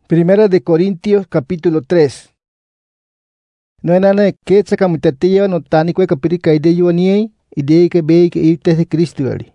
Primera de Corintios capítulo 3. No enana que sacamutatilla no tánico capirica ide yuaniei ide que be que ibtes de Cristo ali.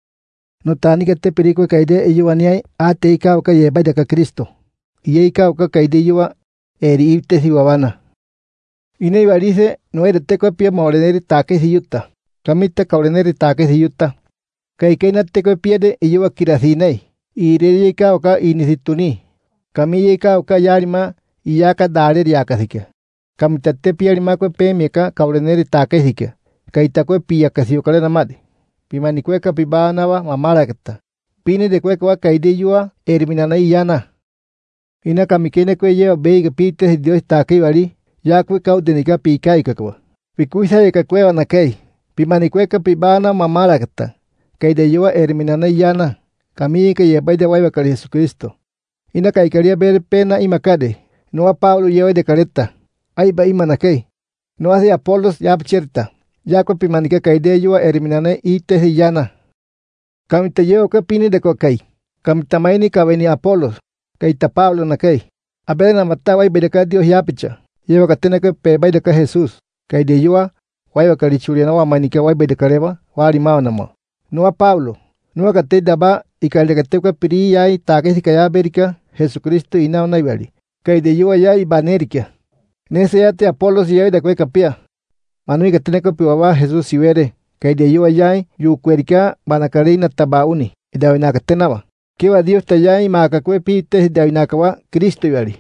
No tánica te perico caide yuaniei a teika o caye bada ka Cristo. Yeika o caide yua eri ibtes yuabana. Ine ibarice no era teco pia moreneri taques yuta. Camita caureneri taques yuta. Kaikena teco piede yua kiracinei. Ireika o ka inisituni. Kami ka oka yarima iyaka dare yaka sike. Kamitate piarima kwe pe meka kaureneri take sike. Kaita kwe piya kasio kale namade. Pimani kwe kapibana wa mamara kata. Pini de kwe kwa kaide yua erminana iyana. Ina kamikene kwe yeo beiga pite si Dios take ibari. Ya kwe kau denika pika ikakwa. Pikuisa yaka kwe wanakei. Pimani kwe kapibana mamara kata. Kaide yua erminana iyana. Kami ke yebai de waiwa kali Jesucristo. Ina kaikaria ver pena imakade. No a Pablo lleve de careta. Ay ba imanakei. No hace Apolos ya cherta. Ya ko pimanika kaide yua erminane ite yana. Kamita llevo que pini de kokei. Kamita maini kabeni Apolos. Kaita Pablo nakei. A ver na matawa ibedeka Dios ya picha. Lleva katena que peba de ka Jesús. Kaide yua waiwa kalichuliana wa manika wai bedeka reba. Wari mao namo. No a Pablo. No a kate daba ikalekate ka piri yai take si kaya berika. Jesucristo ina una ibari. Kaide yua ya ibanerikia. Nese yate Apolos ya de kwe kapia. Manui katene ko piwa Jesus ibere. Kaide yua ya yu kwerika banakarina tabauni. Idawina katenawa. Kiwa Dios tayai makakwe pite idawina kawa Cristo ibari.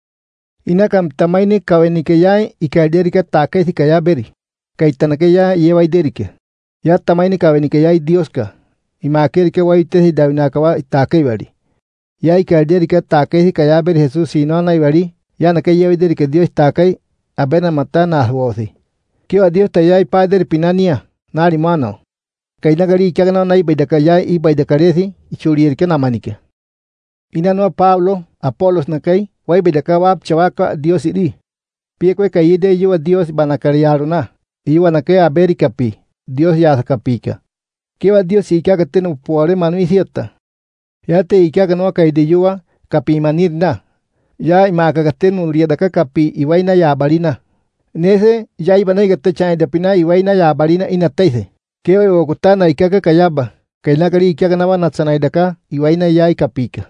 Ina kam tamaini kawenike ya ikaderika take si kaya beri. Kaitanake ya yewa iderike. Ya tamaini kawenike ya Dios ka. Imakerike wa ite idawina kawa take ibari. Ya ikaderika take si kaya beri Jesus sino na ibari. Ya na que lleve que Dios takai abena matana ahwosi. Kiwa Dios tayai padre pinania nari mano. Kaina gari kagana na ibedakaya ibedakaresi ichurierke na manike. Ina no Pablo Apolos na kai wa ibedakawa chawaka Dios iri. Piekwe kaide yuwa Dios banakariaruna. Iwa na que aberika pi Dios ya sakapika. Kiwa Dios ikaga tenu puare manu isiota. Ya te ikaga no kaide yuwa kapimanir na. Ya imakakatenu riadaka kapi iwaina ya barina. Nese ya ibana igate chay dapina iwaina ya barina inateise. Kewe okutana ikaka kayaba. Kainakari ikaka nawa natsanaidaka iwaina ya ikapika.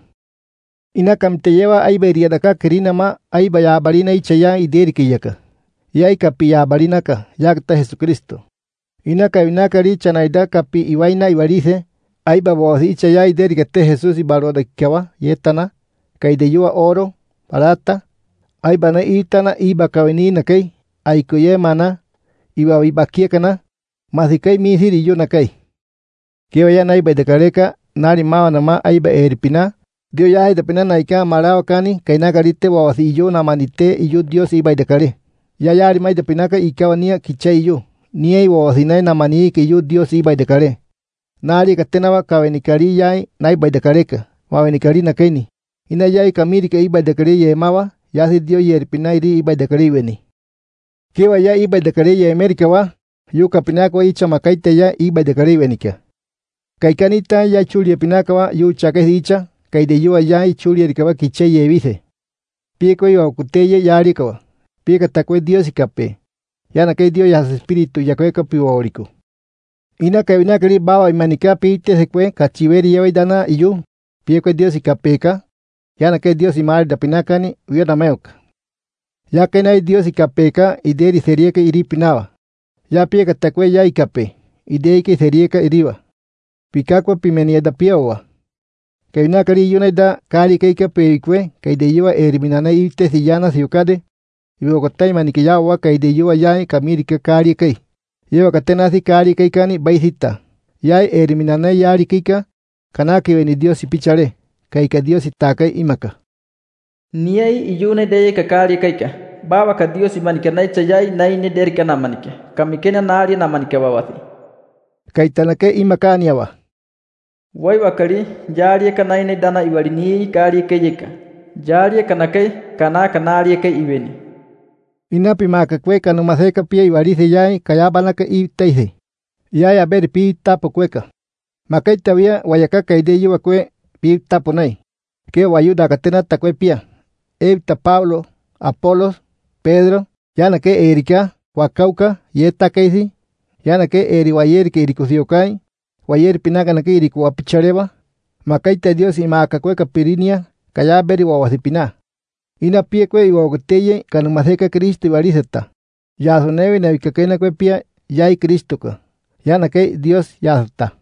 Ina kamte yewa aiba riadaka kirina ma aiba ya barina ichaya ideriki yaka. Ya ikapi ya barina ka yakta Jesucristo. Ina kainakari chanaida kapi iwaina iwarise. Aiba bosi ichaya iderikate Jesus ibaroda kiawa yetana. Kaideyua oro. Parata, ay bana itana iba kawini na kay, ay kuye mana, iba ibakia kana, masikay misiri yo na kay. Kiwa ya na iba dekareka, nari mawa na ma ay ba eripina, dio ya ay dapina na ika marawa kani, kay nagarite wawasi iyo na manite iyo Dios iba dekare. Ya yari may dapina ka ikawa niya kichay iyo, niya wawasi na mani ke iyo Dios iba dekare. Nari katenawa kawenikari ya na iba dekareka, wawenikari na kayni. Ina yai kamiri ke iba dekare ye mawa, ya si Dios ye erpina iri iba dekare weni. Kiwa ya iba dekare ye Amerika wa, yu kapinako icha makaite ya iba dekare weni kia. Kaikanita ya chuli epinaka wa yu chakesi icha, kaide yua ya ichuli erikawa kiche ye vise. Pieko yu akuteye ya arikawa, pieka takwe Dios ikape. Ya na kei Dios ya espiritu ya kwe kapiwa oriku. Ina kawinakari bawa imanika pite sekwe kachiveri yewa idana iyu, pieko Dios ikapeka. Ya na que Dios y madre da pinacani hubiera meoca. Ya que no hay Dios y capeca y de sería que iri pinaba. Ya pie que tacue ya y cape y de que sería que iriba. Picacua pimenia da piowa. Que una carilluna da cari que cape y que de lleva eliminana y te sillanas y ocade. Y luego taima ni que ya wa que de lleva ya y camiri que cari que. Lleva que tenas y cari que cani baisita. Ya eliminana ya y kika. Canaki veni Dios y picharé. Kaika Dios itaka imaka. Niai iyune deye kakari kaika. Bawa ka Dios imanika nai chayai nai ne derika namanike. Kamikena nari namanike bawati. Kaitanake imaka niawa. Wai wakari jari ka nai ne dana iwari ni kari kayeka. Jari kanake kana kanari ka iweni. Inapi maka kwe kanumaseka pia iwari se yai kayabanaka i teise. Yai aber pi tapo kweka. Makaita wia wayaka kaide yuwa kwe pi tapo nai. Ke wayuda katena takwe pia. evita Pablo, Apolos, Pedro, yana que erika, wakauka, yeta keisi, yana que eri wayeri que erikusiokai, wayeri pinaka na que eriku apichareba, makaita Dios y makakueka pirinia, kayaberi wawasipina. Ina pie kwe iwawakateye kanumaseka Cristo ibariseta. Yasonebe na vikakena kwe pia yai Cristo ka. Yana que Dios yasota.